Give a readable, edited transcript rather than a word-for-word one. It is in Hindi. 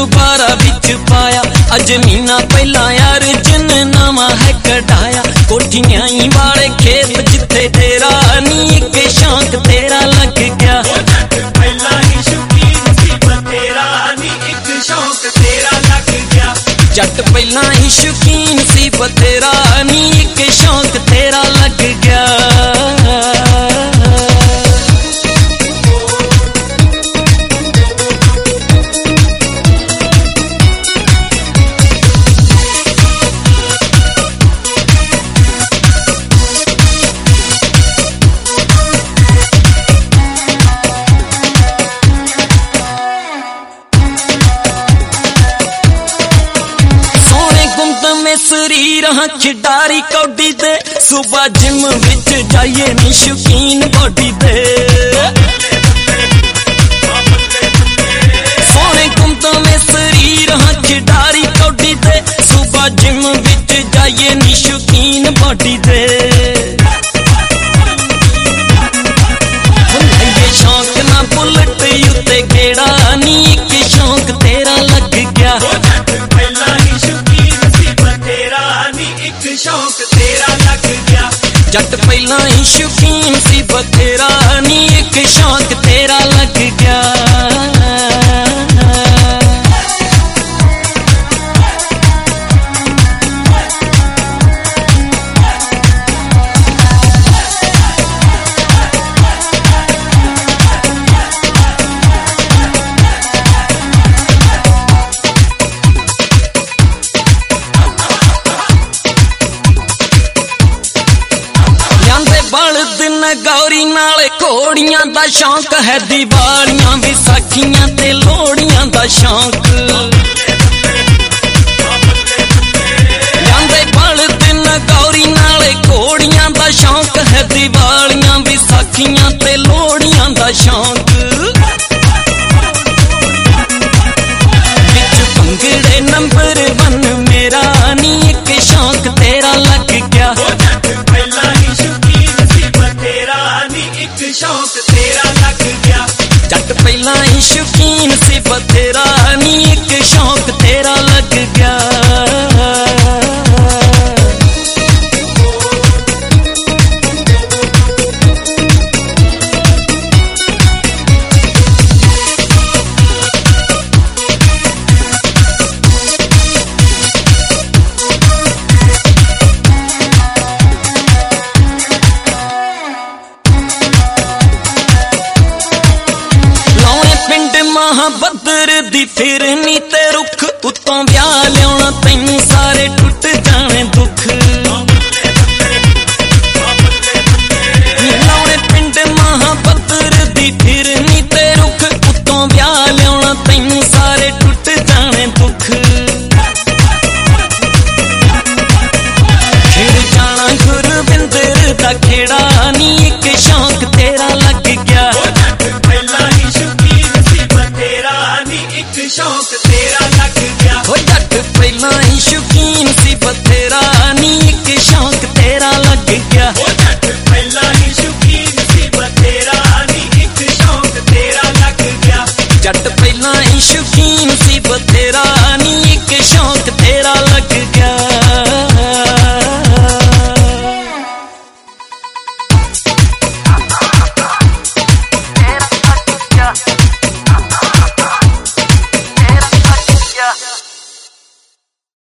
दुबारा बिच पाया। अज महीना पहला यार जिन नवा है कढ़ाया। कोठियां वाले खेत जिथे तेरा नी एक शौक तेरा लग गया। पहला ही शौकीन सी तेरा नी एक शौक तेरा लग गया। जट पहला ही शौकीन सी तेरा नी एक शौक तेरा लग गया। शरीर हाँ खिडारी कौडी दे। सुबह जिम विच जाइए नी शौकीन बॉडी दे। सोने गुमतों में शरीर हाँ खिडारी कौडी दे। सुबह जिम विच जाइए नी शौकीन बॉडी दे। ये शौक ना बुलेट उत्ते गेड़ा नी एक शौक तेरा लग गया। शौक तेरा लग गया। जट पहला ही शौकीन सी बथेरा नी एक शौक तेरा लग गया। गौरी नाले घोड़ियां दा शौक है। दिवालियां विसाखियां ते लोहड़ियां दा शौक। जांदे बलद न गौरी नाले घोड़ियां दा शौक है। दिवालियां विसाखियां ते लोहड़ियां दा शौक। बिच भंगड़े नंबर 1 मेरा नी एक शौक तेरा लग गया। शौक तेरा लग गया। जट पहला ही शौकीन सी बथेरा नी एक शौक तेरा लग गया। बदर दी फिरनी ते रुख उत्तों ब्याह लियाना तैनू सारे